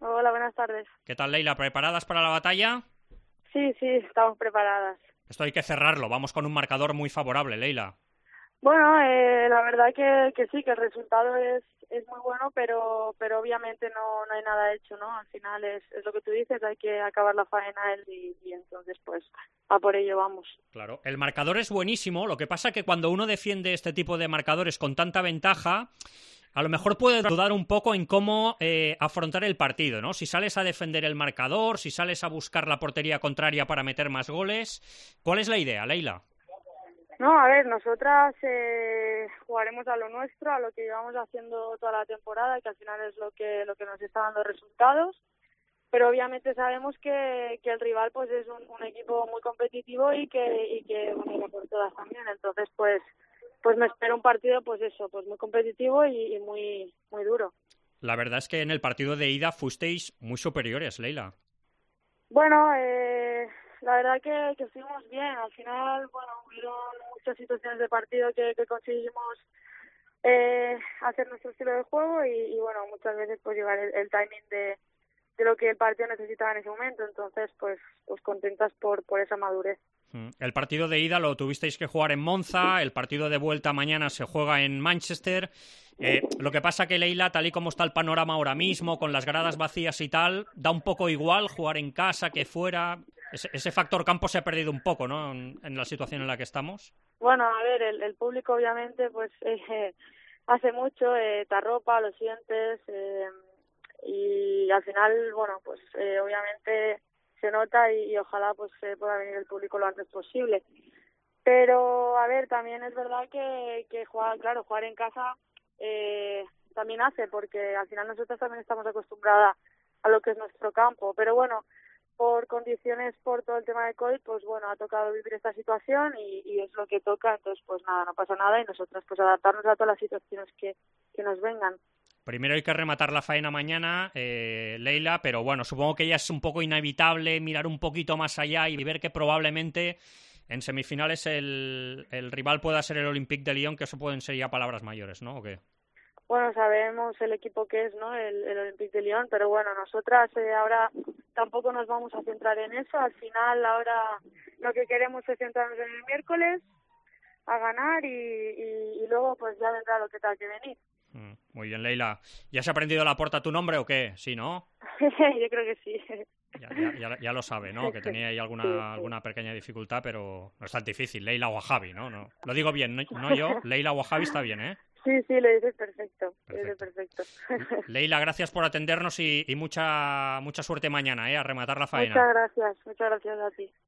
Hola, buenas tardes. ¿Qué tal, Leila? ¿Preparadas para la batalla? Sí, sí, estamos preparadas. Esto hay que cerrarlo. Vamos con un marcador muy favorable, Leila. Bueno, la verdad que sí, que el resultado es muy bueno, pero obviamente no hay nada hecho, ¿no? Al final es lo que tú dices, hay que acabar la faena y entonces pues a por ello vamos. Claro, el marcador es buenísimo. Lo que pasa que cuando uno defiende este tipo de marcadores con tanta ventaja, a lo mejor puede dudar un poco en cómo afrontar el partido, ¿no? Si sales a defender el marcador, si sales a buscar la portería contraria para meter más goles. ¿Cuál es la idea, Leila? No, a ver, nosotras jugaremos a lo nuestro, a lo que llevamos haciendo toda la temporada, que al final es lo que nos está dando resultados. Pero obviamente sabemos que el rival pues es un equipo muy competitivo y que bueno, irá por todas también. Entonces pues me espero un partido pues eso, pues muy competitivo y muy duro. La verdad es que en el partido de ida fuisteis muy superiores, Leila. Bueno, la verdad que estuvimos bien. Al final, bueno, hubieron muchas situaciones de partido que conseguimos hacer nuestro estilo de juego y bueno, muchas veces pues llevar el timing de lo que el partido necesitaba en ese momento. Entonces, pues contentas por esa madurez. El partido de ida lo tuvisteis que jugar en Monza, el partido de vuelta mañana se juega en Manchester. Lo que pasa que, Leila, tal y como está el panorama ahora mismo, con las gradas vacías y tal, da un poco igual jugar en casa que fuera. Ese factor campo se ha perdido un poco, ¿no? En la situación en la que estamos. Bueno, a ver, el público obviamente pues hace mucho, te arropa, lo sientes y al final, bueno, pues obviamente se nota y ojalá pues pueda venir el público lo antes posible. Pero, a ver, también es verdad que jugar, claro, jugar en casa también hace, porque al final nosotros también estamos acostumbradas a lo que es nuestro campo. Pero bueno, por condiciones, por todo el tema de COVID, pues bueno, ha tocado vivir esta situación y es lo que toca. Entonces, pues nada, no pasa nada y nosotras pues adaptarnos a todas las situaciones que nos vengan. Primero hay que rematar la faena mañana, Leila, pero bueno, supongo que ya es un poco inevitable mirar un poquito más allá y ver que probablemente en semifinales el rival pueda ser el Olympique de Lyon, que eso pueden ser ya palabras mayores, ¿no? ¿O qué? Bueno, sabemos el equipo que es, ¿no? El Olympique de Lyon, pero bueno, nosotras ahora tampoco nos vamos a centrar en eso. Al final, ahora lo que queremos es centrarnos en el miércoles, a ganar y luego pues ya vendrá lo que tal que venir. Muy bien, Leila. ¿Ya se ha aprendido la Porta tu nombre o qué? Sí, ¿no? Yo creo que sí. Ya lo sabe, ¿no? Que tenía ahí Sí, sí. alguna pequeña dificultad, pero no es tan difícil. Leila Wahabi, ¿no? No. Lo digo bien, no yo. Leila Wahabi está bien, ¿eh? Sí, sí, lo dices perfecto, lo dices Perfecto. perfecto. Leila, gracias por atendernos y mucha suerte mañana, ¿eh? A rematar la faena. Muchas gracias a ti.